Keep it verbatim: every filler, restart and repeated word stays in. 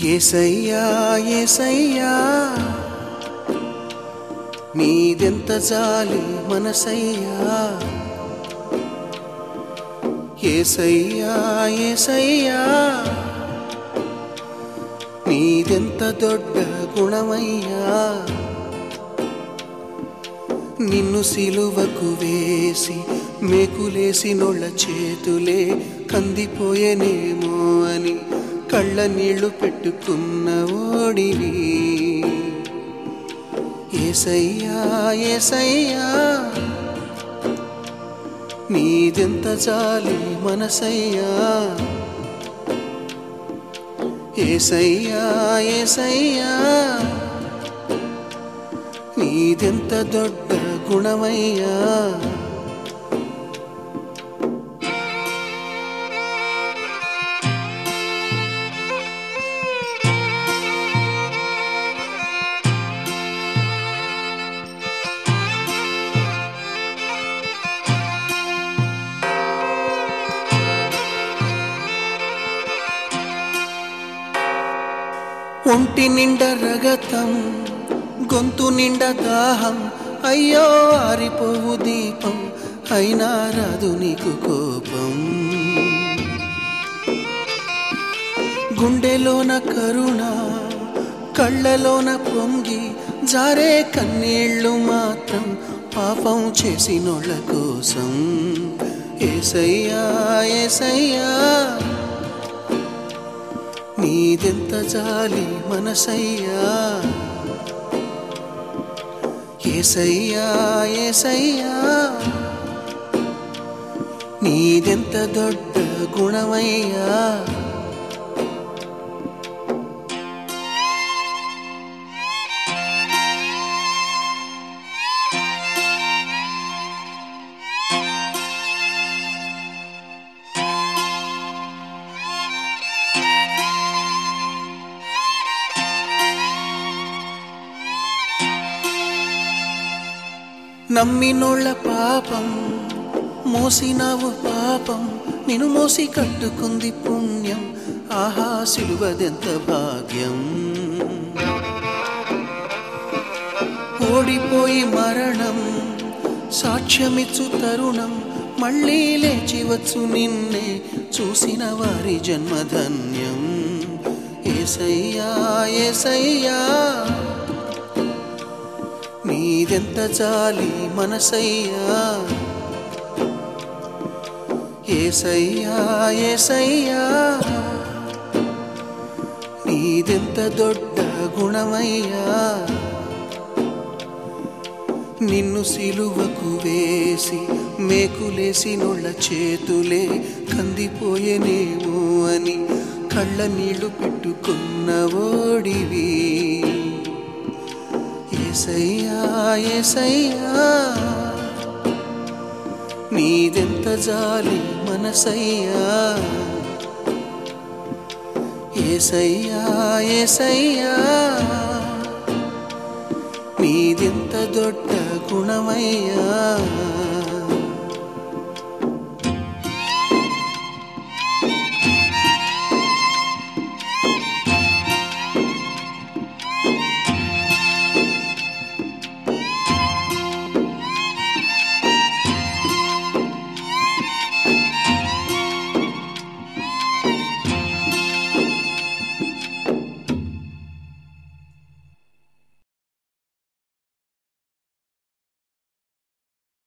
యేసయ్యా యేసయ్యా నీదెంత జాలి మనసయ్యా. యేసయ్యా యేసయ్యా నీదెంత దొడ్డ గుణమయ్యా. నిన్ను సిలువకు వేసి మేకులేసినోళ్ళ చేతులే కందిపోయేనేమో అని కళ్ళ నీళ్లు పెట్టుకున్న ఓడివి. యేసయ్యా యేసయ్యా నీదెంత జాలి మనసయ్యా. యేసయ్యా యేసయ్యా నీదెంత దొడ్డ గుణమయ్యా. ఒంటి నిండా రగతం గొంతు నిండా దాహం, అయ్యో ఆరిపోవు దీపం అయినా రాదు నీకు కోపం. గుండెలోన కరుణ కళ్ళలోన పొంగి జారే కన్నీళ్ళు మాత్రం పాపం చేసినోళ్ళ కోసం. యేసయ్యా యేసయ్యా నీదెంత జాలి మనసయ్యా. యేసయ్యా యేసయ్యా నీదెంత దొడ్డ గుణమయ్యా. నమ్మినోళ్ళ పాపం మోసినావు పాపం, నిన్ను మోసి కట్టుకుంది పుణ్యం, ఆహా సిలువదెంత భాగ్యం. ఓడిపోయి మరణం సాక్ష్యమిచ్చు తరుణం, మళ్ళీ లేచివచ్చు నిన్నే చూసిన వారి జన్మధన్యం. యేసయ్యా యేసయ్యా నీదెంత జాలి మనసయ్యా. యేసయ్యా యేసయ్యా నీదెంత దొడ్డ గుణమయ్యా. నిన్ను సిలువకు వేసి మేకులేసినోళ్ళ చేతులే కందిపోయేనేమో అని కళ్ళ నీళ్లు పెట్టుకున్న ఓడివి. యేసయ్యా యేసయ్యా నీదెంత జాలి మనసయ్యా. యేసయ్యా యేసయ్యా నీదెంత దొడ్డ గుణమయ్యా.